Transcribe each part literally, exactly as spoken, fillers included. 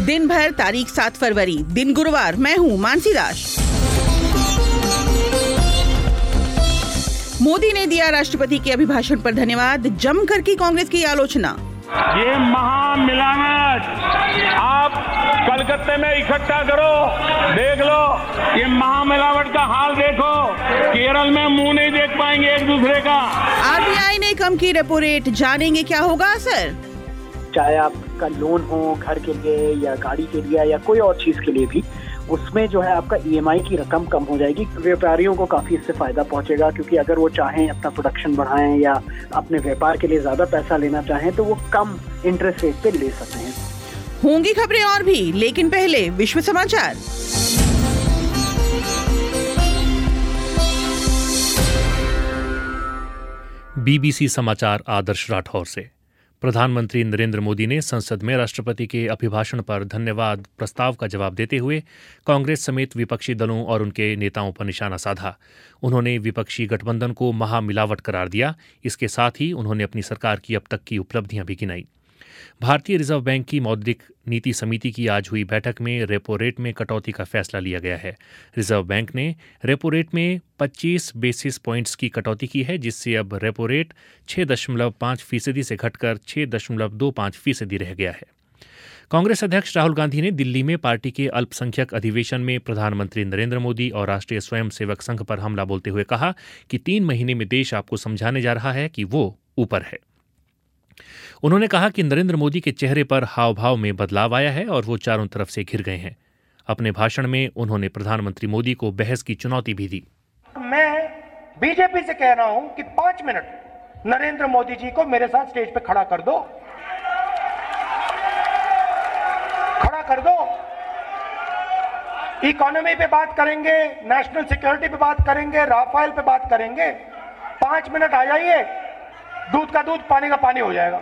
दिन भर तारीख सात फरवरी, दिन गुरुवार। मैं हूँ मानसी दास। मोदी ने दिया राष्ट्रपति के अभिभाषण पर धन्यवाद, जमकर की कांग्रेस की आलोचना। ये महामिलावट आप कलकत्ते में इकट्ठा करो, देख लो ये महामिलावट का हाल देखो। केरल में मुंह नहीं देख पाएंगे एक दूसरे का। आरबीआई ने कम की रेपो रेट, जानेंगे क्या होगा असर। चाहे आपका लोन हो घर के लिए या गाड़ी के लिए या कोई और चीज के लिए भी, उसमें जो है आपका ईएमआई की रकम कम हो जाएगी। व्यापारियों को काफी इससे फायदा पहुंचेगा, क्योंकि अगर वो चाहें अपना प्रोडक्शन बढ़ाएं या अपने व्यापार के लिए ज्यादा पैसा लेना चाहें तो वो कम इंटरेस्ट रेट पे ले सकते हैं। होंगी खबरें और भी, लेकिन पहले विश्व समाचार। बीबीसी समाचार आदर्श राठौर से। प्रधानमंत्री नरेंद्र मोदी ने संसद में राष्ट्रपति के अभिभाषण पर धन्यवाद प्रस्ताव का जवाब देते हुए कांग्रेस समेत विपक्षी दलों और उनके नेताओं पर निशाना साधा। उन्होंने विपक्षी गठबंधन को महामिलावट करार दिया। इसके साथ ही उन्होंने अपनी सरकार की अब तक की उपलब्धियां भी गिनाई। भारतीय रिजर्व बैंक की मौद्रिक नीति समिति की आज हुई बैठक में रेपो रेट में कटौती का फैसला लिया गया है। रिजर्व बैंक ने रेपो रेट में पच्चीस बेसिस पॉइंट्स की कटौती की है, जिससे अब रेपो रेट छह दशमलव पाँच फीसदी से घटकर छह दशमलव दो पाँच फीसदी रह गया है। कांग्रेस अध्यक्ष राहुल गांधी ने दिल्ली में पार्टी के अल्पसंख्यक अधिवेशन में प्रधानमंत्री नरेंद्र मोदी और राष्ट्रीय स्वयंसेवक संघ पर हमला बोलते हुए कहा कि तीन महीने में देश आपको समझाने जा रहा है कि वो ऊपर है। उन्होंने कहा कि नरेंद्र मोदी के चेहरे पर हाव भाव में बदलाव आया है और वो चारों तरफ से घिर गए हैं। अपने भाषण में उन्होंने प्रधानमंत्री मोदी को बहस की चुनौती भी दी। मैं बीजेपी से कह रहा हूं कि पांच मिनट नरेंद्र मोदी जी को मेरे साथ स्टेज पे खड़ा कर दो, खड़ा कर दो। इकोनॉमी पे बात करेंगे, नेशनल सिक्योरिटी पे बात करेंगे, राफेल पे बात करेंगे। पांच मिनट आ जाइए, दूध का दूध पानी का पानी हो जाएगा।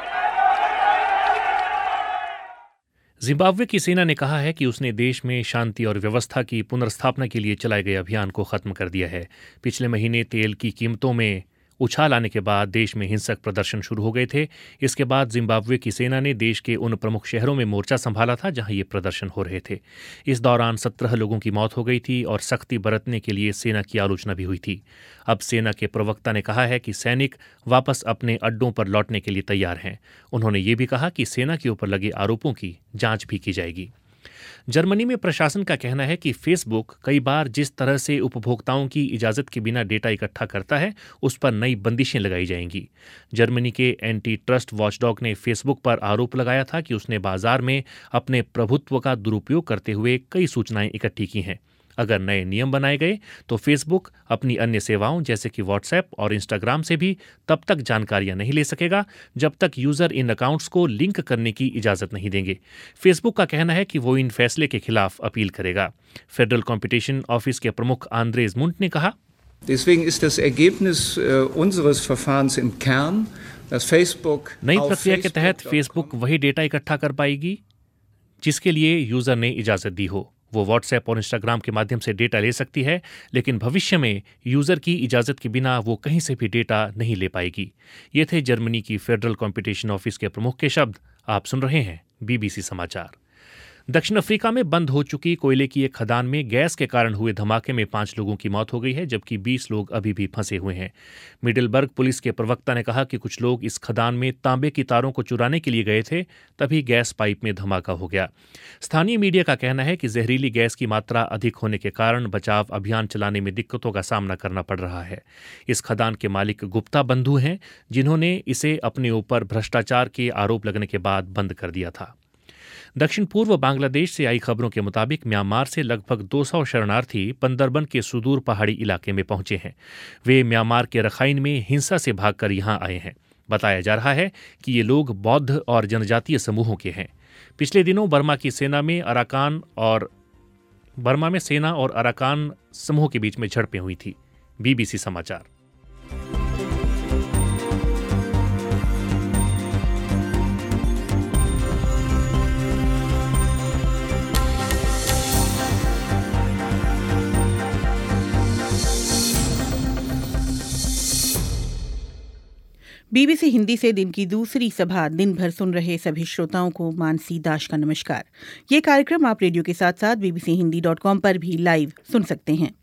जिम्बाब्वे की सेना ने कहा है कि उसने देश में शांति और व्यवस्था की पुनर्स्थापना के लिए चलाए गए अभियान को खत्म कर दिया है। पिछले महीने तेल की कीमतों में उछाल आने के बाद देश में हिंसक प्रदर्शन शुरू हो गए थे। इसके बाद जिम्बाब्वे की सेना ने देश के उन प्रमुख शहरों में मोर्चा संभाला था जहां ये प्रदर्शन हो रहे थे। इस दौरान सत्रह लोगों की मौत हो गई थी और सख्ती बरतने के लिए सेना की आलोचना भी हुई थी। अब सेना के प्रवक्ता ने कहा है कि सैनिक वापस अपने अड्डों पर लौटने के लिए तैयार हैं। उन्होंने ये भी कहा कि सेना के ऊपर लगे आरोपों की जांच भी की जाएगी। जर्मनी में प्रशासन का कहना है कि फेसबुक कई बार जिस तरह से उपभोक्ताओं की इजाजत के बिना डेटा इकट्ठा करता है, उस पर नई बंदिशें लगाई जाएंगी। जर्मनी के एंटी ट्रस्ट वॉचडॉग ने फेसबुक पर आरोप लगाया था कि उसने बाजार में अपने प्रभुत्व का दुरुपयोग करते हुए कई सूचनाएं इकट्ठी की हैं। अगर नए नियम बनाए गए तो फेसबुक अपनी अन्य सेवाओं जैसे कि व्हाट्सएप और इंस्टाग्राम से भी तब तक जानकारियां नहीं ले सकेगा जब तक यूजर इन अकाउंट्स को लिंक करने की इजाजत नहीं देंगे। फेसबुक का कहना है कि वो इन फैसले के खिलाफ अपील करेगा। फेडरल कॉम्पिटिशन ऑफिस के प्रमुख आंद्रेस मुंट ने कहा, Deswegen ist das Ergebnis unseres Verfahrens im Kern, dass Facebook नई प्रक्रिया के तहत फेसबुक वही डेटा इकट्ठा कर पाएगी जिसके लिए यूजर ने इजाजत दी हो। वो व्हाट्सएप और इंस्टाग्राम के माध्यम से डेटा ले सकती है, लेकिन भविष्य में यूजर की इजाजत के बिना वो कहीं से भी डेटा नहीं ले पाएगी। ये थे जर्मनी की फेडरल कॉम्पिटिशन ऑफिस के प्रमुख के शब्द। आप सुन रहे हैं बीबीसी समाचार। दक्षिण अफ्रीका में बंद हो चुकी कोयले की एक खदान में गैस के कारण हुए धमाके में पांच लोगों की मौत हो गई है, जबकि बीस लोग अभी भी फंसे हुए हैं। मिडलबर्ग पुलिस के प्रवक्ता ने कहा कि कुछ लोग इस खदान में तांबे की तारों को चुराने के लिए गए थे, तभी गैस पाइप में धमाका हो गया। स्थानीय मीडिया का कहना है कि जहरीली गैस की मात्रा अधिक होने के कारण बचाव अभियान चलाने में दिक्कतों का सामना करना पड़ रहा है। इस खदान के मालिक गुप्ता बंधु हैं, जिन्होंने इसे अपने ऊपर भ्रष्टाचार के आरोप लगने के बाद बंद कर दिया था। दक्षिण पूर्व बांग्लादेश से आई खबरों के मुताबिक म्यांमार से लगभग दो सौ शरणार्थी बंदरबन के सुदूर पहाड़ी इलाके में पहुंचे हैं। वे म्यांमार के रखाइन में हिंसा से भागकर यहां आए हैं। बताया जा रहा है कि ये लोग बौद्ध और जनजातीय समूहों के हैं। पिछले दिनों बर्मा की सेना में अराकान और बर्मा में सेना और अराकान समूह के बीच में झड़पें हुई थी। बीबीसी समाचार। बीबीसी हिंदी से दिन की दूसरी सभा दिन भर सुन रहे सभी श्रोताओं को मानसी दास का नमस्कार। ये कार्यक्रम आप रेडियो के साथ साथ बीबीसी हिंदी डॉट कॉम पर भी लाइव सुन सकते हैं।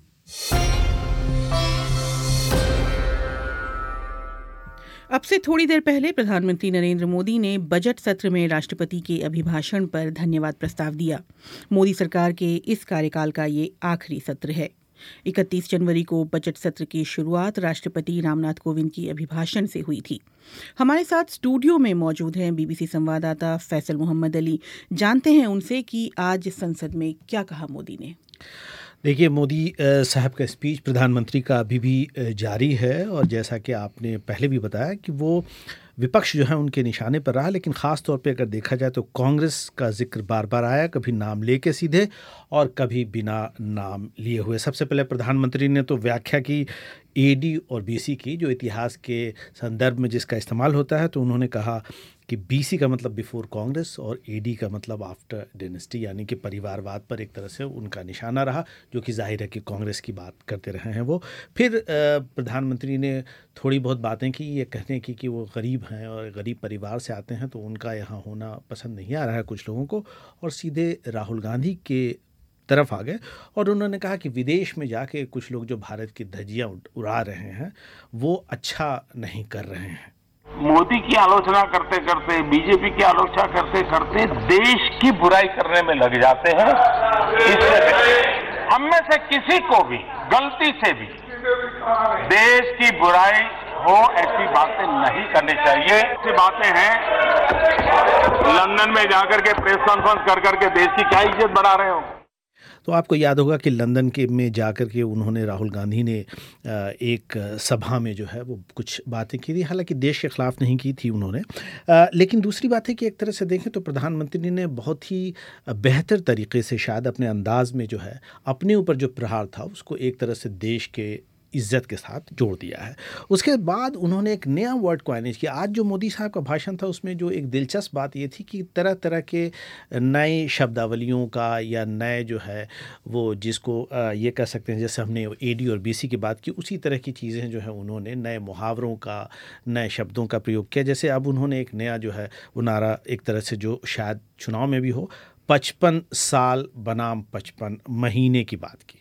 अब से थोड़ी देर पहले प्रधानमंत्री नरेंद्र मोदी ने बजट सत्र में राष्ट्रपति के अभिभाषण पर धन्यवाद प्रस्ताव दिया। मोदी सरकार के इस कार्यकाल का ये आखिरी सत्र है। इकतीस जनवरी को बजट सत्र की शुरुआत राष्ट्रपति रामनाथ कोविंद की अभिभाषण से हुई थी। हमारे साथ स्टूडियो में मौजूद हैं बीबीसी संवाददाता फैसल मोहम्मद अली। जानते हैं उनसे कि आज संसद में क्या कहा मोदी ने। देखिए, मोदी साहब का स्पीच प्रधानमंत्री का अभी भी जारी है और जैसा कि आपने पहले भी बताया कि वो विपक्ष जो है उनके निशाने पर रहा, लेकिन ख़ास तौर पे अगर देखा जाए तो कांग्रेस का जिक्र बार बार आया, कभी नाम लेके सीधे और कभी बिना नाम लिए हुए। सबसे पहले प्रधानमंत्री ने तो व्याख्या की एडी और बीसी की, जो इतिहास के संदर्भ में जिसका इस्तेमाल होता है। तो उन्होंने कहा कि बीसी का मतलब बिफोर कांग्रेस और एडी का मतलब आफ्टर डायनेस्टी, यानी कि परिवारवाद पर एक तरह से उनका निशाना रहा, जो कि जाहिर है कि कांग्रेस की बात करते रहे हैं वो। फिर प्रधानमंत्री ने थोड़ी बहुत बातें की, ये कहने की कि वो गरीब हैं और गरीब परिवार से आते हैं तो उनका यहाँ होना पसंद नहीं आ रहा है कुछ लोगों को, और सीधे राहुल गांधी के तरफ आ गए और उन्होंने कहा कि विदेश में जाके कुछ लोग जो भारत की धज्जियाँ उड़ा रहे हैं वो अच्छा नहीं कर रहे हैं। मोदी की आलोचना करते करते, बीजेपी की आलोचना करते करते देश की बुराई करने में लग जाते हैं। इससे हम में से किसी को भी गलती से भी देश की बुराई हो ऐसी बातें नहीं करनी चाहिए। ऐसी बातें हैं, लंदन में जाकर के प्रेस कॉन्फ्रेंस कर करके देश की क्या इज्जत बढ़ा रहे हो। तो आपको याद होगा कि लंदन के में जाकर के उन्होंने, राहुल गांधी ने एक सभा में जो है वो कुछ बातें की थी, हालांकि देश के ख़िलाफ़ नहीं की थी उन्होंने। लेकिन दूसरी बात है कि एक तरह से देखें तो प्रधानमंत्री ने बहुत ही बेहतर तरीके से शायद अपने अंदाज में जो है अपने ऊपर जो प्रहार था उसको एक तरह से देश के इज्जत के साथ जोड़ दिया है। उसके बाद उन्होंने एक नया वर्ड कॉइनेज किया। आज जो मोदी साहब का भाषण था उसमें जो एक दिलचस्प बात ये थी कि तरह तरह के नए शब्दावलियों का या नए जो है वो जिसको ये कह सकते हैं, जैसे हमने एडी और बीसी की बात की, उसी तरह की चीज़ें जो है उन्होंने नए मुहावरों का, नए शब्दों का प्रयोग किया। जैसे अब उन्होंने एक नया जो है वो नारा एक तरह से जो शायद चुनाव में भी हो, पचपन साल बनाम पचपन महीने की बात की।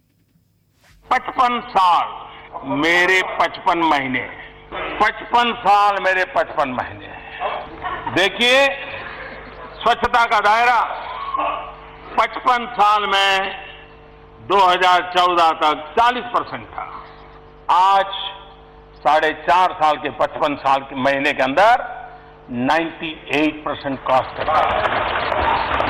पचपन साल मेरे पचपन महीने, पचपन साल मेरे पचपन महीने। देखिए, स्वच्छता का दायरा पचपन साल में दो हज़ार चौदह तक चालीस परसेंट था, आज साढ़े चार साल के पचपन साल के महीने के अंदर अट्ठानवे परसेंट कॉस्ट है।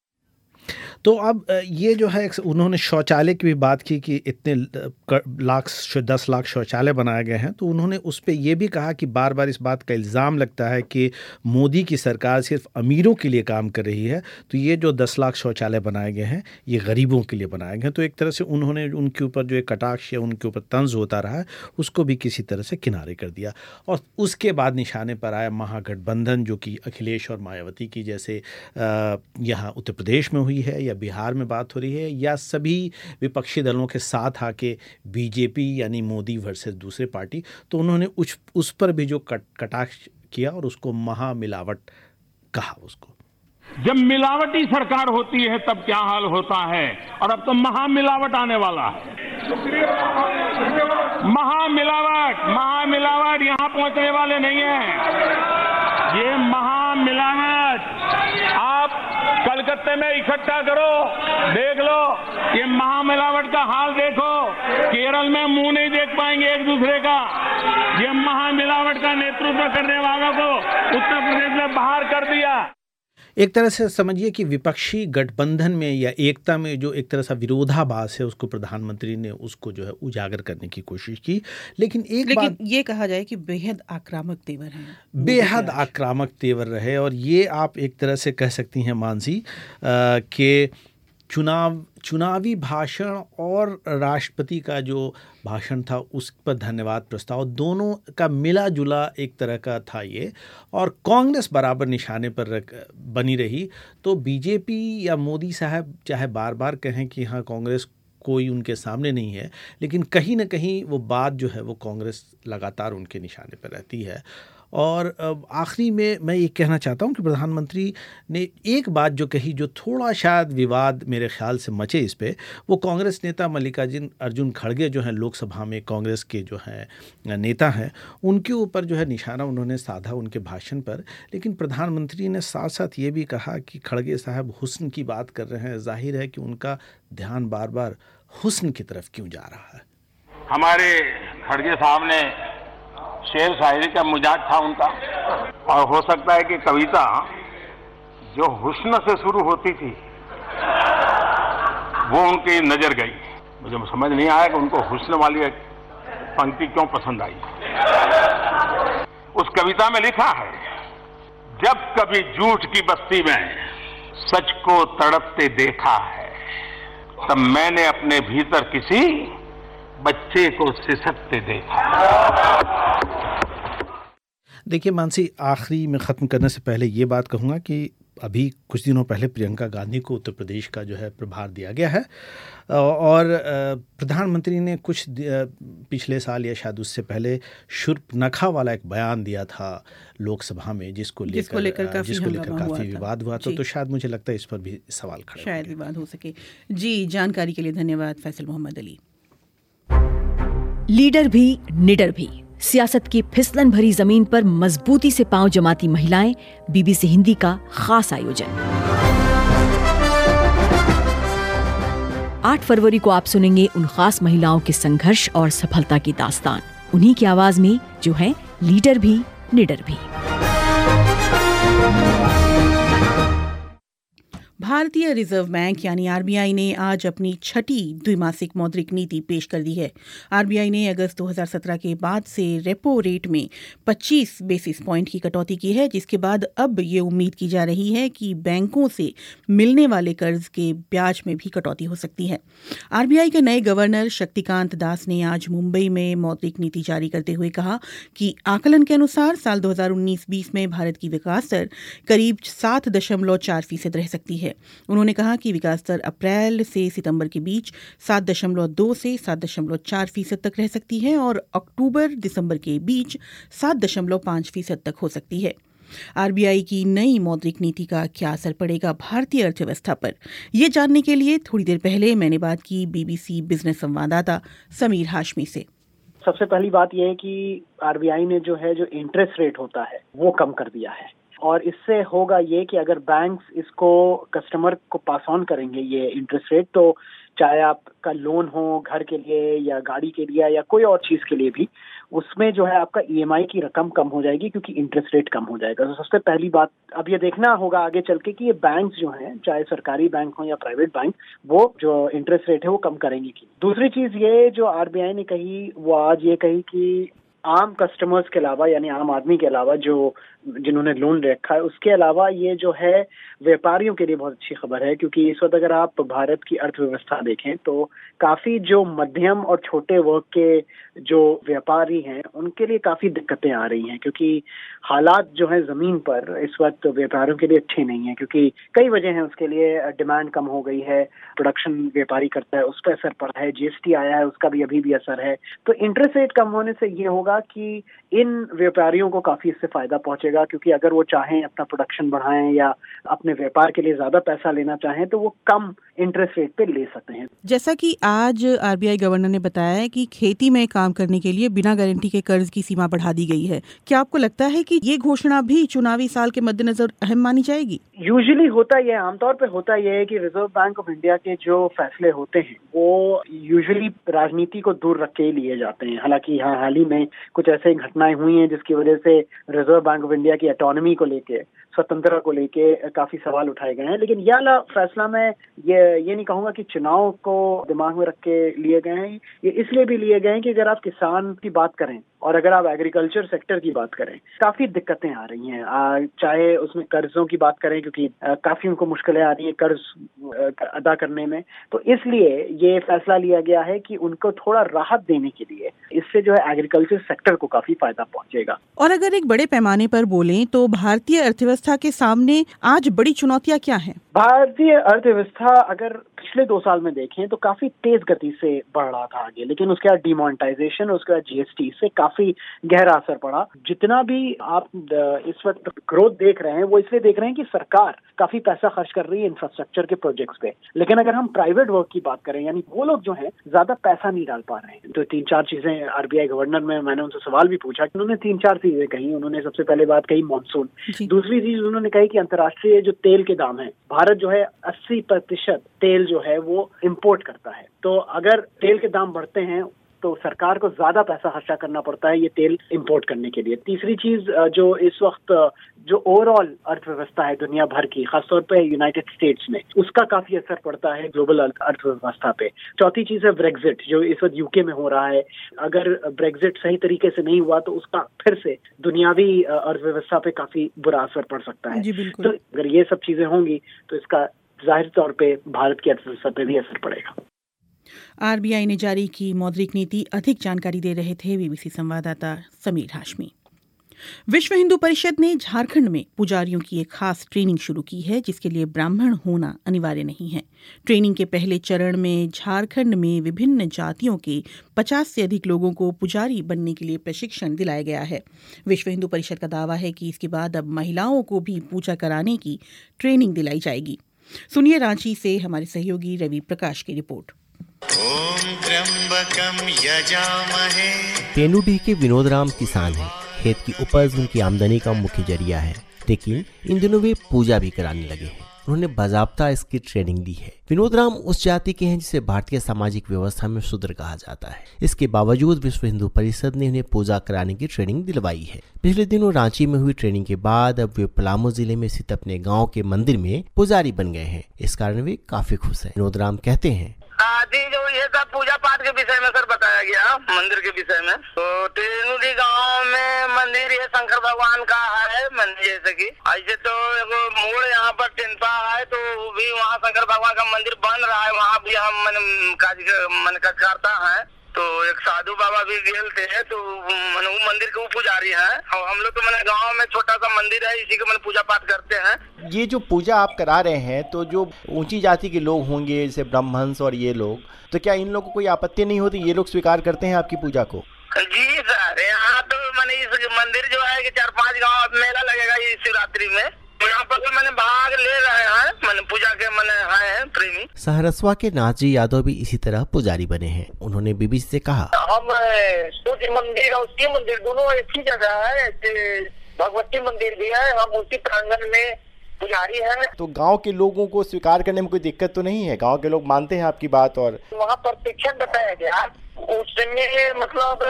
तो अब ये जो है उन्होंने शौचालय की भी बात की कि इतने लाख दस लाख शौचालय बनाए गए हैं। तो उन्होंने उस पर यह भी कहा कि बार बार इस बात का इल्ज़ाम लगता है कि मोदी की सरकार सिर्फ अमीरों के लिए काम कर रही है, तो ये जो दस लाख शौचालय बनाए गए हैं ये गरीबों के लिए बनाए गए हैं। तो एक तरह से उन्होंने उनके ऊपर जो एक कटाक्ष या उनके ऊपर तंज होता रहा है उसको भी किसी तरह से किनारे कर दिया। और उसके बाद निशाने पर आया महागठबंधन, जो कि अखिलेश और मायावती की जैसे यहाँ उत्तर प्रदेश में हुई है या बिहार में बात हो रही है, या सभी विपक्षी दलों के साथ आके बीजेपी यानी मोदी वर्सेस दूसरे पार्टी। तो उन्होंने उस उस पर भी जो कट, कटाक्ष किया और उसको महामिलावट कहा। उसको जब मिलावटी सरकार होती है तब क्या हाल होता है, और अब तो महामिलावट आने वाला है। महामिलावट महामिलावट यहाँ पहुंचने वाले नहीं है। ये महामिलावट आप कलकत्ते में इकट्ठा करो, देख लो, ये महामिलावट का हाल देखो। केरल में मुंह नहीं देख पाएंगे एक दूसरे का। ये महामिलावट का नेतृत्व करने वालों को उत्तर प्रदेश में बाहर कर दिया। एक तरह से समझिए कि विपक्षी गठबंधन में या एकता में जो एक तरह से विरोधाभास है उसको प्रधानमंत्री ने उसको जो है उजागर करने की कोशिश की। लेकिन एक लेकिन बात ये कहा जाए कि बेहद आक्रामक तेवर है, बेहद आक्रामक तेवर रहे। और ये आप एक तरह से कह सकती हैं मानसी कि चुनाव चुनावी भाषण और राष्ट्रपति का जो भाषण था उस पर धन्यवाद प्रस्ताव दोनों का मिला जुला एक तरह का था ये। और कांग्रेस बराबर निशाने पर बनी रही। तो बीजेपी या मोदी साहब चाहे बार बार कहें कि हाँ कांग्रेस कोई उनके सामने नहीं है, लेकिन कहीं ना कहीं वो बात जो है वो कांग्रेस लगातार उनके निशाने पर रहती है। और आखिरी में मैं ये कहना चाहता हूँ कि प्रधानमंत्री ने एक बात जो कही, जो थोड़ा शायद विवाद मेरे ख्याल से मचे इस पे, वो कांग्रेस नेता मल्लिकार्जुन अर्जुन खड़गे जो हैं, लोकसभा में कांग्रेस के जो हैं नेता हैं, उनके ऊपर जो है निशाना उन्होंने साधा उनके भाषण पर। लेकिन प्रधानमंत्री ने साथ साथ ये भी कहा कि खड़गे साहब हुस्न की बात कर रहे हैं, जाहिर है कि उनका ध्यान बार बार हुस्न की तरफ क्यों जा रहा है। हमारे खड़गे साहब ने शेर शायरी का मिजाज था उनका, और हो सकता है कि कविता जो हुस्न से शुरू होती थी वो उनकी नजर गई। मुझे समझ नहीं आया कि उनको हुस्न वाली एक पंक्ति क्यों पसंद आई। उस कविता में लिखा है, जब कभी झूठ की बस्ती में सच को तड़पते देखा है, तब मैंने अपने भीतर किसी बच्चे को सिसकते देखा। देखिए मानसी, आखिरी में ख़त्म करने से पहले ये बात कहूँगा कि अभी कुछ दिनों पहले प्रियंका गांधी को उत्तर प्रदेश का जो है प्रभार दिया गया है, और प्रधानमंत्री ने कुछ पिछले साल या शायद उससे पहले शूर्पणखा वाला एक बयान दिया था लोकसभा में, जिसको लेकर लेकर काफ़ी जिसको लेकर काफ़ी विवाद हुआ। तो, तो शायद मुझे लगता है इस पर भी सवाल खड़े शायद विवाद हो सके। जी, जानकारी के लिए धन्यवाद फैसल मोहम्मद अली। लीडर भी निडर भी, सियासत की फिसलन भरी जमीन पर मजबूती से पांव जमाती महिलाएं, बीबीसी हिंदी का खास आयोजन। आठ फरवरी को आप सुनेंगे उन खास महिलाओं के संघर्ष और सफलता की दास्तान, उन्हीं की आवाज में जो है लीडर भी निडर भी। भारतीय रिजर्व बैंक यानी आरबीआई ने आज अपनी छठी द्विमासिक मौद्रिक नीति पेश कर दी है। आरबीआई ने अगस्त दो हज़ार सत्रह के बाद से रेपो रेट में पच्चीस बेसिस पॉइंट की कटौती की है, जिसके बाद अब ये उम्मीद की जा रही है कि बैंकों से मिलने वाले कर्ज के ब्याज में भी कटौती हो सकती है। आरबीआई के नए गवर्नर शक्तिकांत दास ने आज मुंबई में मौद्रिक नीति जारी करते हुए कहा कि आकलन के अनुसार साल दो हज़ार उन्नीस बीस में भारत की विकास दर करीब सात दशमलव चार फीसद रह सकती है। उन्होंने कहा कि विकास दर अप्रैल से सितंबर के बीच सात दशमलव दो से सात दशमलव चार फीसद तक रह सकती है और अक्टूबर दिसंबर के बीच सात दशमलव पाँच फीसद तक हो सकती है। आरबीआई की नई मौद्रिक नीति का क्या असर पड़ेगा भारतीय अर्थव्यवस्था पर, ये जानने के लिए थोड़ी देर पहले मैंने बात की बीबीसी बिजनेस संवाददाता समीर हाशमी से। सबसे पहली बात यह है कि आरबीआई ने जो है जो इंटरेस्ट रेट होता है वो कम कर दिया है, और इससे होगा ये कि अगर बैंक्स इसको कस्टमर को पास ऑन करेंगे ये इंटरेस्ट रेट, तो चाहे आपका लोन हो घर के लिए या गाड़ी के लिए या कोई और चीज़ के लिए भी, उसमें जो है आपका ईएमआई की रकम कम हो जाएगी क्योंकि इंटरेस्ट रेट कम हो जाएगा। तो सबसे पहली बात अब ये देखना होगा आगे चल के कि ये बैंक्स जो हैं, चाहे सरकारी बैंक हो या प्राइवेट बैंक, वो जो इंटरेस्ट रेट है वो कम करेंगे कि। दूसरी चीज़ ये जो आरबीआई ने कही, वो आज ये कही कि आम कस्टमर्स के अलावा यानी आम आदमी के अलावा जो जिन्होंने लोन रखा है, उसके अलावा ये जो है व्यापारियों के लिए बहुत अच्छी खबर है, क्योंकि इस वक्त अगर आप भारत की अर्थव्यवस्था देखें तो काफ़ी जो मध्यम और छोटे वर्ग के जो व्यापारी हैं उनके लिए काफ़ी दिक्कतें आ रही हैं, क्योंकि हालात जो है ज़मीन पर इस वक्त व्यापारियों के लिए अच्छे नहीं हैं, क्योंकि कई वजह हैं उसके लिए। डिमांड कम हो गई है, प्रोडक्शन व्यापारी करता है उस पर असर पड़ा है, जीएसटी आया है उसका भी अभी भी असर है। तो इंटरेस्ट रेट कम होने से ये होगा कि इन व्यापारियों को काफ़ी इससे फ़ायदा पहुंचेगा, क्योंकि अगर वो चाहें अपना प्रोडक्शन बढ़ाएं या अपने व्यापार के लिए ज़्यादा पैसा लेना चाहें तो वो कम इंटरेस्ट रेट पे ले सकते हैं। जैसा कि आज आरबीआई गवर्नर ने बताया है कि खेती में काम करने के लिए बिना गारंटी के कर्ज की सीमा बढ़ा दी गई है, क्या आपको लगता है कि ये घोषणा भी चुनावी साल के मद्देनजर अहम मानी जाएगी? यूजुअली होता ये आमतौर पे होता ये है कि रिजर्व बैंक ऑफ इंडिया के जो फैसले होते हैं वो यूजुअली राजनीति को दूर रख के लिए जाते हैं। हालांकि यहाँ हाल ही में कुछ ऐसे घटनाएं हुई हैं जिसकी वजह से रिजर्व बैंक ऑफ इंडिया की ऑटोनॉमी को लेके, स्वतंत्रता को लेके काफी सवाल उठाए गए हैं, लेकिन यह वाला फैसला मैं ये ये नहीं कहूंगा कि चुनाव को दिमाग में रख के लिए गए हैं। ये इसलिए भी लिए गए हैं कि अगर आप किसान की बात करें और अगर आप एग्रीकल्चर सेक्टर की बात करें, काफी दिक्कतें आ रही हैं, आ, चाहे उसमें कर्जों की बात करें, क्योंकि आ, काफी उनको मुश्किलें आ रही हैं कर्ज आ, अदा करने में। तो इसलिए ये फैसला लिया गया है कि उनको थोड़ा राहत देने के लिए, इससे जो है एग्रीकल्चर सेक्टर को काफी फायदा पहुंचेगा। और अगर एक बड़े पैमाने पर बोलें तो भारतीय अर्थव्यवस्था के सामने आज बड़ी चुनौतियां क्या हैं? भारतीय अर्थव्यवस्था अगर पिछले दो साल में देखें तो काफी तेज गति से बढ़ रहा था आगे, लेकिन उसके बाद डिमोनेटाइजेशन, उसके बाद जीएसटी से काफी गहरा असर पड़ा। जितना भी आप इस वक्त ग्रोथ देख रहे हैं वो इसलिए देख रहे हैं कि सरकार काफी पैसा खर्च कर रही है इंफ्रास्ट्रक्चर के प्रोजेक्ट्स पे, लेकिन अगर हम प्राइवेट वर्क की बात करें यानी वो लोग जो हैं ज्यादा पैसा नहीं डाल पा रहे हैं। तो तीन चार चीजें आरबीआई गवर्नर में मैंने उनसे सवाल भी पूछा, उन्होंने तीन चार चीजें कही। उन्होंने सबसे पहले बात कही मॉनसून, दूसरी चीज उन्होंने कही कि अंतर्राष्ट्रीय जो तेल के दाम है, भारत जो है अस्सी प्रतिशत तेल जो है वो इंपोर्ट करता है, तो अगर तेल के दाम बढ़ते हैं तो सरकार को ज्यादा पैसा खर्चा करना पड़ता है ये तेल इंपोर्ट करने के लिए। तीसरी चीज जो इस वक्त जो ओवरऑल अर्थव्यवस्था है दुनिया भर की, खासतौर पे यूनाइटेड स्टेट्स में, उसका काफी असर पड़ता है ग्लोबल अर्थव्यवस्था पे। चौथी चीज है ब्रेक्जिट जो इस वक्त यूके में हो रहा है। अगर ब्रेक्जिट सही तरीके से नहीं हुआ तो उसका फिर से दुनियावी अर्थव्यवस्था पे काफी बुरा असर पड़ सकता है। तो अगर ये सब चीजें होंगी तो इसका जाहिर तौर पे भारत की अर्थव्यवस्था पे भी असर पड़ेगा। आरबीआई ने जारी की मौद्रिक नीति, अधिक जानकारी दे रहे थे बीबीसी संवाददाता समीर हाशमी। विश्व हिंदू परिषद ने झारखंड में पुजारियों की एक खास ट्रेनिंग शुरू की है जिसके लिए ब्राह्मण होना अनिवार्य नहीं है। ट्रेनिंग के पहले चरण में झारखंड में विभिन्न जातियों के पचास से अधिक लोगों को पुजारी बनने के लिए प्रशिक्षण दिलाया गया है। विश्व हिंदू परिषद का दावा है कि इसके बाद अब महिलाओं को भी पूजा कराने की ट्रेनिंग दिलाई जाएगी। सुनिए रांची से हमारे सहयोगी रवि प्रकाश की रिपोर्ट। ओम त्र्यंबकम यजामहे। तेनुडीह के विनोद राम किसान हैं। खेत की उपज उनकी आमदनी का मुख्य जरिया है, लेकिन इन दिनों वे पूजा भी कराने लगे हैं। उन्होंने बाजाबता इसकी ट्रेनिंग ली है। विनोद राम उस जाति के हैं जिसे भारतीय सामाजिक व्यवस्था में शूद्र कहा जाता है। इसके बावजूद विश्व हिंदू परिषद ने उन्हें पूजा कराने की ट्रेनिंग दिलवाई है। पिछले दिनों रांची में हुई ट्रेनिंग के बाद अब वे पलामू जिले में स्थित अपने गाँव के मंदिर में पुजारी बन गए हैं। इस कारण वे काफी खुश हैं। विनोद राम कहते हैं, आदि जो ये सब पूजा पाठ के विषय में सर बताया गया मंदिर के विषय में। तो तेनुडी गांव में मंदिर ये शंकर भगवान का है मंदिर, जैसे कि ऐसे तो एगो मोड़ यहाँ पर टेंपा है तो भी वहाँ शंकर भगवान का मंदिर बन रहा है। वहाँ भी हम मन मन का करता है। तो एक साधु बाबा भी गेल थे तो मन वो मंदिर के वो पुजारी हैं और हम लोग तो मैंने गांव में छोटा सा मंदिर है, इसी के मैंने पूजा पाठ करते हैं। ये जो पूजा आप करा रहे हैं तो जो ऊंची जाति के लोग होंगे जैसे ब्राह्मण्स और ये लोग, तो क्या इन लोगों को कोई आपत्ति नहीं होती? ये लोग स्वीकार करते हैं आपकी पूजा को? जी सर, यहाँ तो मैंने इस मंदिर जो है कि चार पांच गाँव मेला लगेगा इस शिवरात्रि में, यहाँ पर तो मैंने भाग ले रहे हैं, मैंने पूजा के मैंने है प्रेमी। सहरसवा के नाथजी यादव भी इसी तरह पुजारी बने हैं। उन्होंने बीबीसी से कहा, हम सूर्य मंदिर और शिव मंदिर दोनों एक ही जगह है, भगवती मंदिर भी है, हम उसी प्रांगण में पुजारी है। तो गांव के लोगों को स्वीकार करने में कोई दिक्कत तो नहीं है? गांव के लोग मानते हैं आपकी बात? और वहाँ पर शिक्षण बताया गया उसमें मतलब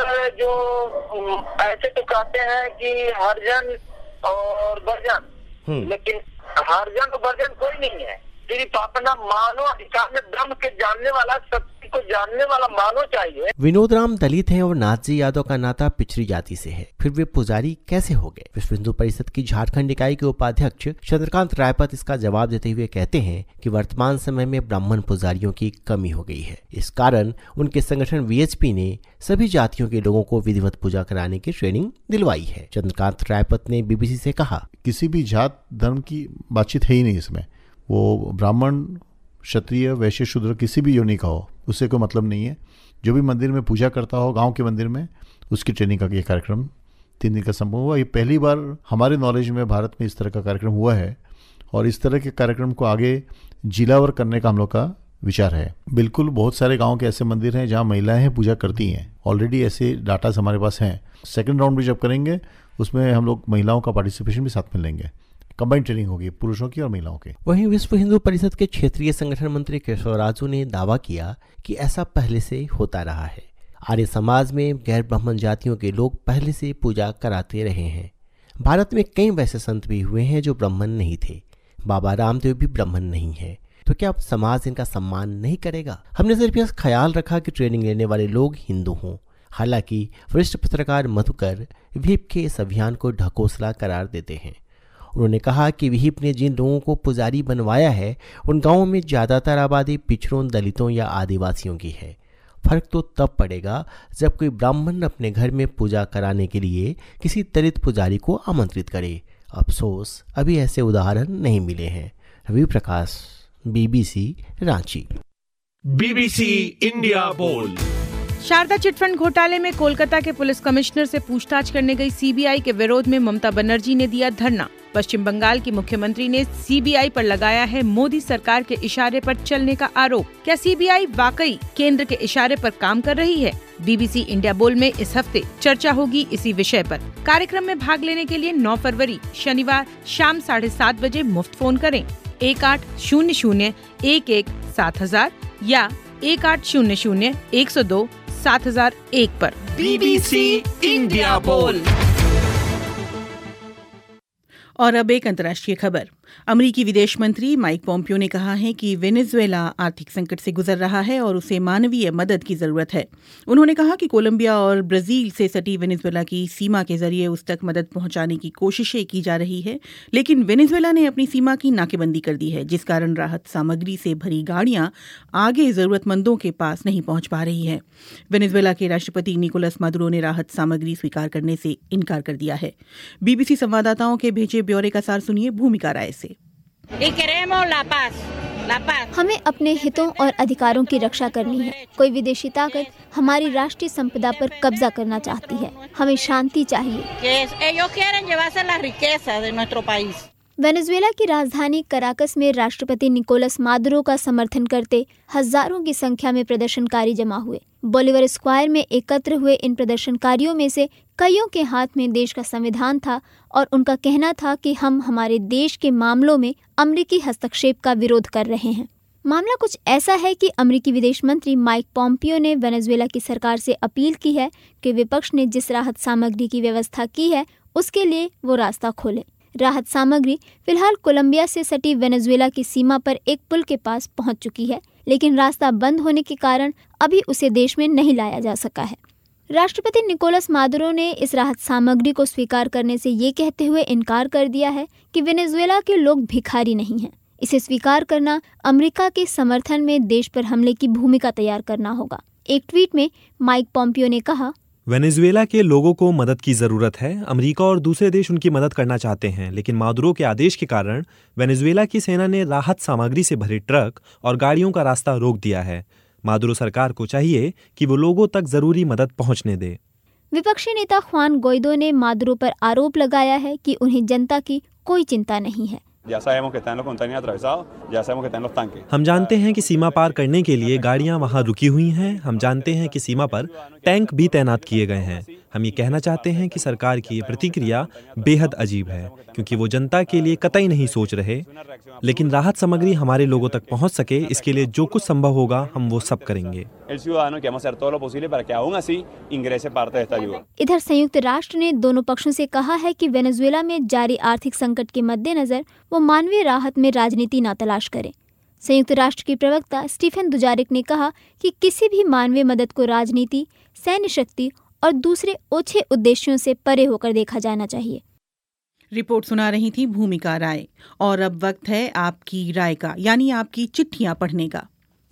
जो ऐसे तो कहते हैं कि हरिजन और वर्जन, लेकिन हरिजन और वर्जन कोई नहीं है, सिर्फ अपना मानव अधिकार में ब्रह्म के जानने वाला, सत्य को जानने वाला मानव चाहिए। विनोद राम दलित हैं और नाथजी यादव का नाता पिछड़ी जाति से है, फिर वे पुजारी कैसे हो गए? विश्व हिंदू परिषद की झारखंड इकाई के उपाध्यक्ष चंद्रकांत रायपत इसका जवाब देते हुए कहते हैं कि वर्तमान समय में ब्राह्मण पुजारियों की कमी हो गई है। इस कारण उनके संगठन वीएचपी ने सभी जातियों के लोगों को विधिवत पूजा कराने की ट्रेनिंग दिलवाई है। चंद्रकांत रायपत ने बीबीसी से कहा, किसी भी जात धर्म की बातचीत है ही नहीं इसमें। वो ब्राह्मण, क्षत्रिय, वैश्य, शूद्र किसी भी योनि का हो, उससे कोई मतलब नहीं है। जो भी मंदिर में पूजा करता हो गांव के मंदिर में, उसकी ट्रेनिंग का ये कार्यक्रम तीन दिन का संभव हुआ। ये पहली बार हमारे नॉलेज में भारत में इस तरह का कार्यक्रम हुआ है और इस तरह के कार्यक्रम को आगे जिलावर करने का हम लोग का विचार है। बिल्कुल, बहुत सारे गाँव के ऐसे मंदिर हैं जहाँ महिलाएं पूजा करती हैं। ऑलरेडी ऐसे डाटा हमारे पास हैं। सेकेंड राउंड भी जब करेंगे उसमें हम लोग महिलाओं का पार्टिसिपेशन भी साथ में लेंगे। कंबाइंड ट्रेनिंग होगी पुरुषों की और महिलाओं की। वहीं विश्व हिंदू परिषद के क्षेत्रीय संगठन मंत्री केशव राजू ने दावा किया कि ऐसा पहले से होता रहा है। आर्य समाज में गैर ब्राह्मण जातियों के लोग पहले से पूजा कराते रहे हैं। भारत में कई वैसे संत भी हुए हैं जो ब्राह्मण नहीं थे। बाबा रामदेव भी ब्राह्मण नहीं है, तो क्या अब समाज इनका सम्मान नहीं करेगा? हमने सिर्फ यह ख्याल रखा कि ट्रेनिंग लेने वाले लोग हिंदू हों। हालांकि वरिष्ठ पत्रकार मधुकर विहिप के इस अभियान को ढकोसला करार देते हैं। उन्होंने कहा कि विहिप ने जिन लोगों को पुजारी बनवाया है उन गांवों में ज़्यादातर आबादी पिछड़ों, दलितों या आदिवासियों की है। फर्क तो तब पड़ेगा जब कोई ब्राह्मण अपने घर में पूजा कराने के लिए किसी दलित पुजारी को आमंत्रित करे। अफसोस अभी ऐसे उदाहरण नहीं मिले हैं। Ravi Prakash, BBC Ranchi. BBC India Bol. Sharda chit fund घोटाले में कोलकाता के पुलिस कमिश्नर से पूछताछ करने गई सीबीआई के विरोध में ममता बनर्जी ने दिया धरना। पश्चिम बंगाल की मुख्यमंत्री ने सीबीआई पर लगाया है मोदी सरकार के इशारे पर चलने का आरोप। क्या सीबीआई वाकई केंद्र के इशारे पर काम कर रही है? बीबीसी इंडिया बोल में इस हफ्ते चर्चा होगी इसी विषय पर। कार्यक्रम में भाग लेने के लिए नौ फरवरी शनिवार शाम साढ़े सात बजे मुफ्त फोन करें एक आठ शून्य शून्य एक एक सात हजार या एक आठ शून्य शून्य एक सौ दो सात हजार एक पर। बीबीसी इंडिया बोल। और अब एक अंतर्राष्ट्रीय खबर। अमेरिकी विदेश मंत्री माइक पोम्पियो ने कहा है कि वेनेजुएला आर्थिक संकट से गुजर रहा है और उसे मानवीय मदद की जरूरत है। उन्होंने कहा कि कोलंबिया और ब्राजील से सटी वेनेजुएला की सीमा के जरिए उस तक मदद पहुंचाने की कोशिशें की जा रही है, लेकिन वेनेजुएला ने अपनी सीमा की नाकेबंदी कर दी है, जिस कारण राहत सामग्री से भरी गाड़ियां आगे जरूरतमंदों के पास नहीं पहुंच पा रही है। वेनेजुएला के राष्ट्रपति निकोलस मादुरो ने राहत सामग्री स्वीकार करने से इनकार कर दिया है। बीबीसी संवाददाताओं के भेजे ब्यौरे का सार सुनिए भूमिका राय से। हमें अपने हितों और अधिकारों की रक्षा करनी है। कोई विदेशी ताकत हमारी राष्ट्रीय संपदा पर कब्जा करना चाहती है। हमें शांति चाहिए। वेनेजुएला की राजधानी कराकस में राष्ट्रपति निकोलस मादुरो का समर्थन करते हजारों की संख्या में प्रदर्शनकारी जमा हुए। बोलीवर स्क्वायर में एकत्र हुए इन प्रदर्शनकारियों में से कईयों के हाथ में देश का संविधान था और उनका कहना था कि हम हमारे देश के मामलों में अमेरिकी हस्तक्षेप का विरोध कर रहे हैं। मामला कुछ ऐसा है कि अमेरिकी विदेश मंत्री माइक पोम्पियो ने वेनेजुएला की सरकार से अपील की है कि विपक्ष ने जिस राहत सामग्री की व्यवस्था की है उसके लिए वो रास्ता खोले। राहत सामग्री फिलहाल कोलंबिया से सटी वेनेजुएला की सीमा पर एक पुल के पास पहुंच चुकी है, लेकिन रास्ता बंद होने के कारण अभी उसे देश में नहीं लाया जा सका है। राष्ट्रपति निकोलस मादुरो ने इस राहत सामग्री को स्वीकार करने से ये कहते हुए इनकार कर दिया है कि वेनेजुएला के लोग भिखारी नहीं हैं। इसे स्वीकार करना अमेरिका के समर्थन में देश पर हमले की भूमिका तैयार करना होगा। एक ट्वीट में माइक पोम्पियो ने कहा, वेनेजुएला के लोगों को मदद की जरूरत है। अमेरिका और दूसरे देश उनकी मदद करना चाहते हैं, लेकिन मादुरो के आदेश के कारण वेनेजुएला की सेना ने राहत सामग्री से भरे ट्रक और गाड़ियों का रास्ता रोक दिया है। मादुरो सरकार को चाहिए कि वो लोगों तक जरूरी मदद पहुंचने दे। विपक्षी नेता ख्वान गोइदो ने मादुरो पर आरोप लगाया है कि उन्हें जनता की कोई चिंता नहीं है। हम जानते हैं कि सीमा पार करने के लिए गाड़ियां वहां रुकी हुई हैं। हम जानते हैं कि सीमा पर टैंक भी तैनात किए गए हैं। हम ये कहना चाहते हैं कि सरकार की ये प्रतिक्रिया बेहद अजीब है, क्योंकि वो जनता के लिए कतई नहीं सोच रहे। लेकिन राहत सामग्री हमारे लोगों तक पहुंच सके, इसके लिए जो कुछ संभव होगा हम वो सब करेंगे। इधर संयुक्त राष्ट्र ने दोनों पक्षों से कहा है कि वेनेजुएला में जारी आर्थिक संकट के मद्देनजर वो मानवीय राहत में राजनीति न तलाश करे। संयुक्त राष्ट्र की प्रवक्ता स्टीफन दुजारिक ने कहा कि किसी भी मानवीय मदद को राजनीति, सैन्य शक्ति और दूसरे ओछे उद्देश्यों से परे होकर देखा जाना चाहिए। रिपोर्ट सुना रही थी भूमिका राय। और अब वक्त है आपकी राय का, यानी आपकी चिट्ठियां पढ़ने का।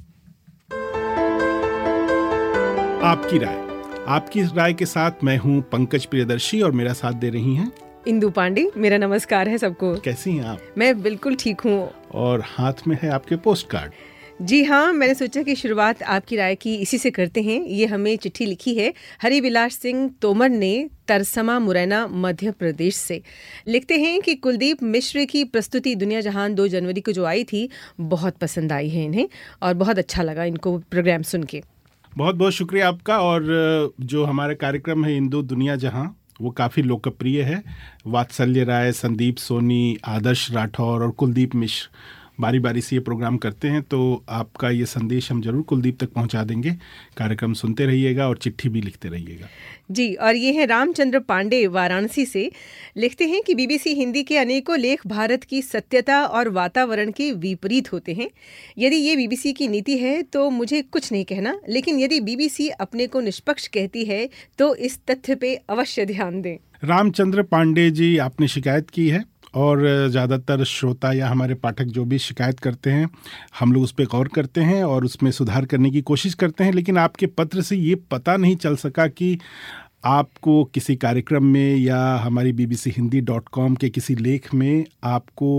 आपकी राय आपकी राय के साथ मैं हूं पंकज प्रियदर्शी और मेरा साथ दे रही हैं इंदु पांडे। मेरा नमस्कार है सबको। कैसी हैं आप? मैं बिल्कुल ठीक हूँ। और हाथ में है आपके पोस्ट कार्ड। जी हाँ, मैंने सोचा कि शुरुआत आपकी राय की इसी से करते हैं। ये हमें चिट्ठी लिखी है हरिविलास सिंह तोमर ने तरसमा मुरैना मध्य प्रदेश से। लिखते हैं कि कुलदीप मिश्र की प्रस्तुति दुनिया जहान दो जनवरी को जो आई थी बहुत पसंद आई है इन्हें और बहुत अच्छा लगा इनको प्रोग्राम सुन के। बहुत बहुत शुक्रिया आपका। और जो हमारा कार्यक्रम है इंदु दुनिया जहां, वो काफ़ी लोकप्रिय है। वात्सल्य राय, संदीप सोनी, आदर्श राठौर और कुलदीप मिश्र बारी बारी से ये प्रोग्राम करते हैं, तो आपका ये संदेश हम जरूर कुलदीप तक पहुंचा देंगे। कार्यक्रम सुनते रहिएगा और चिट्ठी भी लिखते रहिएगा। जी, और ये है रामचंद्र पांडे वाराणसी से। लिखते हैं कि बीबीसी हिंदी के अनेकों लेख भारत की सत्यता और वातावरण के विपरीत होते हैं। यदि ये बीबीसी की नीति है तो मुझे कुछ नहीं कहना, लेकिन यदि बीबीसी अपने को निष्पक्ष कहती है तो इस तथ्य पे अवश्य ध्यान दें। रामचंद्र पांडे जी, आपने शिकायत की है और ज़्यादातर श्रोता या हमारे पाठक जो भी शिकायत करते हैं, हम लोग उस पर गौर करते हैं और उसमें सुधार करने की कोशिश करते हैं। लेकिन आपके पत्र से ये पता नहीं चल सका कि आपको किसी कार्यक्रम में या हमारी बीबीसी हिंदी डॉट कॉम के किसी लेख में आपको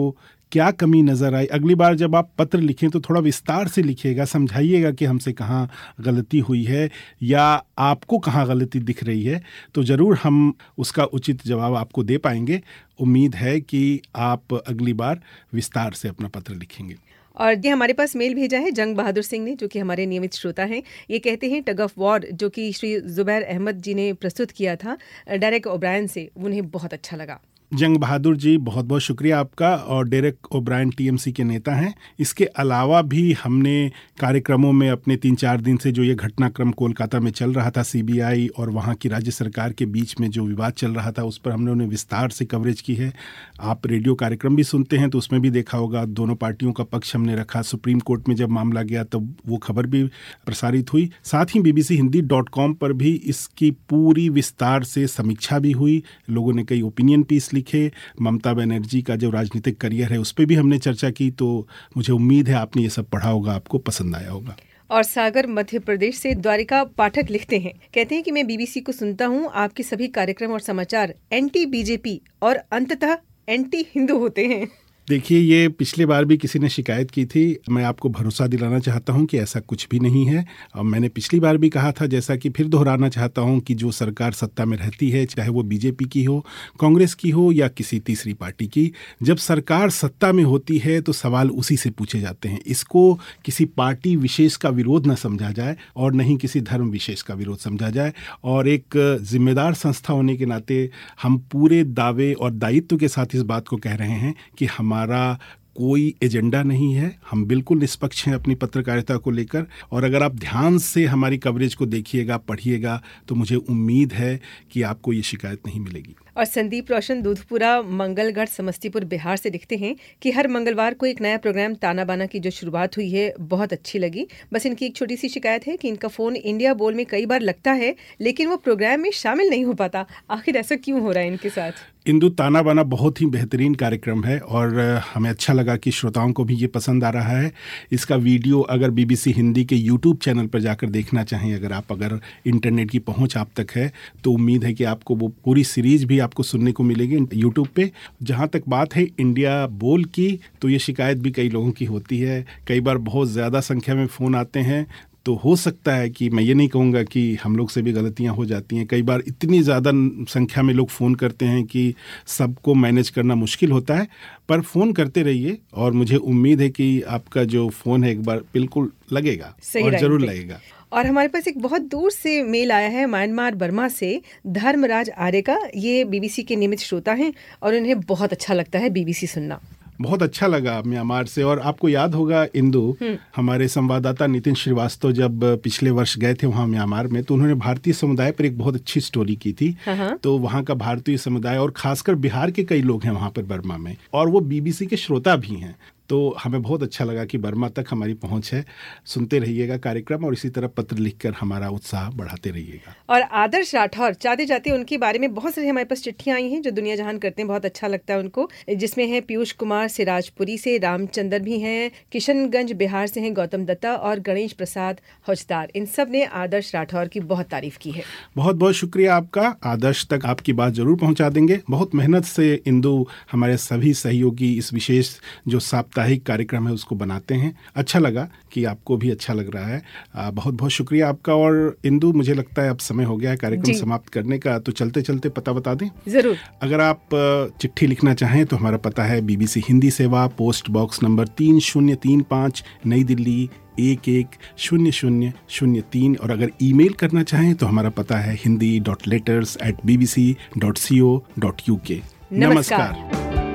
क्या कमी नज़र आई। अगली बार जब आप पत्र लिखें तो थोड़ा विस्तार से लिखिएगा, समझाइएगा कि हमसे कहाँ गलती हुई है या आपको कहाँ गलती दिख रही है, तो ज़रूर हम उसका उचित जवाब आपको दे पाएंगे। उम्मीद है कि आप अगली बार विस्तार से अपना पत्र लिखेंगे। और ये हमारे पास मेल भेजा है जंग बहादुर सिंह ने, जो कि हमारे नियमित श्रोता हैं। ये कहते हैं टग ऑफ वॉर जो कि श्री जुबैर अहमद जी ने प्रस्तुत किया था डेरेक ओब्रायन से, उन्हें बहुत अच्छा लगा। जंग बहादुर जी, बहुत बहुत शुक्रिया आपका। और डेरेक ओब्रायन टीएमसी के नेता हैं। इसके अलावा भी हमने कार्यक्रमों में अपने तीन चार दिन से जो ये घटनाक्रम कोलकाता में चल रहा था, सीबीआई और वहाँ की राज्य सरकार के बीच में जो विवाद चल रहा था, उस पर हमने उन्हें विस्तार से कवरेज की है। आप रेडियो कार्यक्रम भी सुनते हैं तो उसमें भी देखा होगा, दोनों पार्टियों का पक्ष हमने रखा। सुप्रीम कोर्ट में जब मामला गया तब वो खबर भी प्रसारित हुई। साथ ही बीबीसी हिंदी डॉट कॉम पर भी इसकी पूरी विस्तार से समीक्षा भी हुई। लोगों ने कई ओपिनियन पीस लिखे। ममता बनर्जी का जो राजनीतिक करियर है उस पर भी हमने चर्चा की। तो मुझे उम्मीद है आपने ये सब पढ़ा होगा, आपको पसंद आया होगा। और सागर मध्य प्रदेश से द्वारिका पाठक लिखते हैं, कहते हैं कि मैं बीबीसी को सुनता हूँ। आपके सभी कार्यक्रम और समाचार एंटी बीजेपी और अंततः एंटी हिंदू होते हैं। देखिए, ये पिछली बार भी किसी ने शिकायत की थी। मैं आपको भरोसा दिलाना चाहता हूं कि ऐसा कुछ भी नहीं है। और मैंने पिछली बार भी कहा था, जैसा कि फिर दोहराना चाहता हूं, कि जो सरकार सत्ता में रहती है, चाहे वो बीजेपी की हो, कांग्रेस की हो या किसी तीसरी पार्टी की, जब सरकार सत्ता में होती है तो सवाल उसी से पूछे जाते हैं। इसको किसी पार्टी विशेष का विरोध न समझा जाए और नहीं किसी धर्म विशेष का विरोध समझा जाए। और एक जिम्मेदार संस्था होने के नाते हम पूरे दावे और दायित्व के साथ इस बात को कह रहे हैं कि हमारा हमारा कोई एजेंडा नहीं है। हम बिल्कुल निष्पक्ष हैं अपनी पत्रकारिता को लेकर। और अगर आप ध्यान से हमारी कवरेज को देखिएगा, पढ़िएगा, तो मुझे उम्मीद है कि आपको ये शिकायत नहीं मिलेगी। और संदीप रोशन दूधपुरा मंगलगढ़ समस्तीपुर बिहार से लिखते हैं कि हर मंगलवार को एक नया प्रोग्राम ताना बाना की जो शुरुआत हुई है बहुत अच्छी लगी। बस इनकी एक छोटी सी शिकायत है कि इनका फ़ोन इंडिया बोल में कई बार लगता है लेकिन वो प्रोग्राम में शामिल नहीं हो पाता। आखिर ऐसा क्यों हो रहा है इनके साथ? इंदु, ताना बाना बहुत ही बेहतरीन कार्यक्रम है और हमें अच्छा लगा कि श्रोताओं को भी ये पसंद आ रहा है। इसका वीडियो अगर बीबीसी हिंदी के यूट्यूब चैनल पर जाकर देखना चाहें, अगर आप अगर इंटरनेट की पहुंच आप तक है, तो उम्मीद है कि आपको वो पूरी सीरीज भी आपको सुनने को मिलेगी यूट्यूब पे। जहाँ तक बात है इंडिया बोल की, तो ये शिकायत भी कई लोगों की होती है। कई बार बहुत ज़्यादा संख्या में फ़ोन आते हैं, तो हो सकता है कि मैं ये नहीं कहूँगा कि हम लोग से भी गलतियाँ हो जाती हैं। कई बार इतनी ज़्यादा संख्या में लोग फ़ोन करते हैं कि सबको मैनेज करना मुश्किल होता है। पर फ़ोन करते रहिए और मुझे उम्मीद है कि आपका जो फ़ोन है एक बार बिल्कुल लगेगा और ज़रूर लगेगा। और हमारे पास एक बहुत दूर से मेल आया है म्यांमार बर्मा से धर्मराज आर्य का। ये बीबीसी के नियमित श्रोता हैं और उन्हें बहुत अच्छा लगता है बीबीसी सुनना। बहुत अच्छा लगा म्यांमार से। और आपको याद होगा इंदु, हमारे संवाददाता नितिन श्रीवास्तव जब पिछले वर्ष गए थे वहाँ म्यांमार में, तो उन्होंने भारतीय समुदाय पर एक बहुत अच्छी स्टोरी की थी। तो वहाँ का भारतीय समुदाय और खासकर बिहार के कई लोग हैं वहाँ पर बर्मा में, और वो बीबीसी के श्रोता भी हैं। तो हमें बहुत अच्छा लगा कि बर्मा तक हमारी पहुंच है। सुनते रहिएगा कार्यक्रम और इसी तरह पत्र लिखकर हमारा उत्साह बढ़ाते रहिएगा। और आदर्श राठौर, जाते जाते उनके बारे में बहुत सारी हमारे पास चिट्ठियां आई हैं जो दुनिया जहान करते हैं, बहुत अच्छा लगता है उनको। जिसमें है पीयूष कुमार सिराजपुरी से, रामचंद्र भी हैं, किशनगंज बिहार से हैं गौतम दत्ता और गणेश प्रसाद हौजदार। इन सब ने आदर्श राठौर की बहुत तारीफ की है। बहुत बहुत शुक्रिया आपका। आदर्श तक आपकी बात जरूर पहुँचा देंगे। बहुत मेहनत से इंदु हमारे सभी सहयोगी इस विशेष जो साप्ताहिक कार्यक्रम है उसको बनाते हैं। अच्छा लगा कि आपको भी अच्छा लग रहा है। आ, बहुत बहुत शुक्रिया आपका। और इंदु, मुझे लगता है अब समय हो गया है कार्यक्रम समाप्त करने का, तो चलते चलते पता बता दें। जरूर। अगर आप चिट्ठी लिखना चाहें तो हमारा पता है बीबीसी हिंदी सेवा, पोस्ट बॉक्स नंबर तीन शून्य तीन पाँच, नई दिल्ली एक एक शून्य शून्य शून्य तीन। और अगर ईमेल करना चाहें तो हमारा पता है Hindi dot letters at B B C dot C O dot U K. नमस्कार।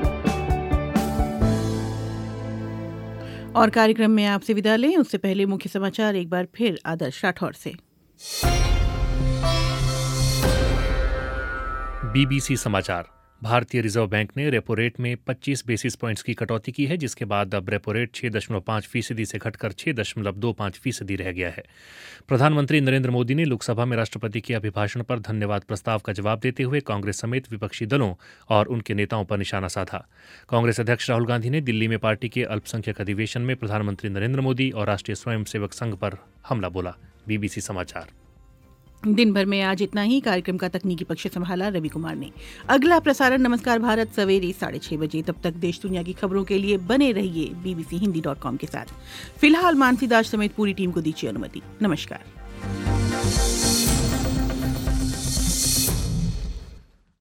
और कार्यक्रम में आपसे विदा लें उससे पहले मुख्य समाचार एक बार फिर आदर्श राठौर से। बीबीसी समाचार। भारतीय रिजर्व बैंक ने रेपो रेट में पच्चीस बेसिस पॉइंट्स की कटौती की है, जिसके बाद अब रेपो रेट छह दशमलव पाँच फीसदी से घटकर छह दशमलव दो पाँच फीसदी रह गया है। प्रधानमंत्री नरेंद्र मोदी ने लोकसभा में राष्ट्रपति के अभिभाषण पर धन्यवाद प्रस्ताव का जवाब देते हुए कांग्रेस समेत विपक्षी दलों और उनके नेताओं पर निशाना साधा। कांग्रेस अध्यक्ष राहुल गांधी ने दिल्ली में पार्टी के अल्पसंख्यक अधिवेशन में प्रधानमंत्री नरेंद्र मोदी और राष्ट्रीय स्वयंसेवक संघ पर हमला बोला। बीबीसी समाचार। दिन भर में आज इतना ही। कार्यक्रम का तकनीकी पक्ष संभाला रवि कुमार ने। अगला प्रसारण नमस्कार भारत सवेरे साढ़े छह बजे। तब तक देश दुनिया की खबरों के लिए बने रहिए बीबीसी हिंदी डॉट कॉम के साथ। फिलहाल मानसी दास समेत पूरी टीम को दीजिए अनुमति। नमस्कार।